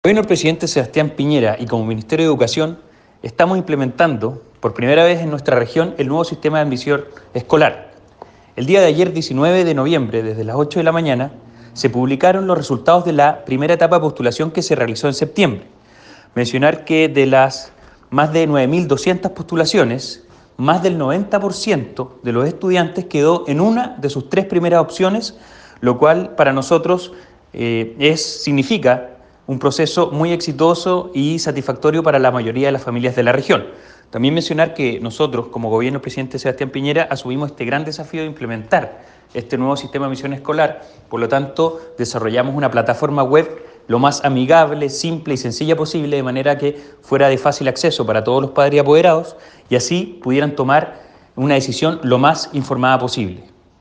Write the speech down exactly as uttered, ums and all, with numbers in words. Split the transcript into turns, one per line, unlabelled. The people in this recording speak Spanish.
El gobierno del presidente Sebastián Piñera y como Ministerio de Educación estamos implementando por primera vez en nuestra región el nuevo sistema de admisión escolar. El día de ayer, diecinueve de noviembre, desde las ocho de la mañana, se publicaron los resultados de la primera etapa de postulación que se realizó en septiembre. Mencionar que de las más de nueve mil doscientas postulaciones, más del noventa por ciento de los estudiantes quedó en una de sus tres primeras opciones, lo cual para nosotros eh, es, significa un proceso muy exitoso y satisfactorio para la mayoría de las familias de la región. También mencionar que nosotros, como gobierno del presidente Sebastián Piñera, asumimos este gran desafío de implementar este nuevo sistema de admisión escolar. Por lo tanto, desarrollamos una plataforma web lo más amigable, simple y sencilla posible, de manera que fuera de fácil acceso para todos los padres y apoderados y así pudieran tomar una decisión lo más informada posible.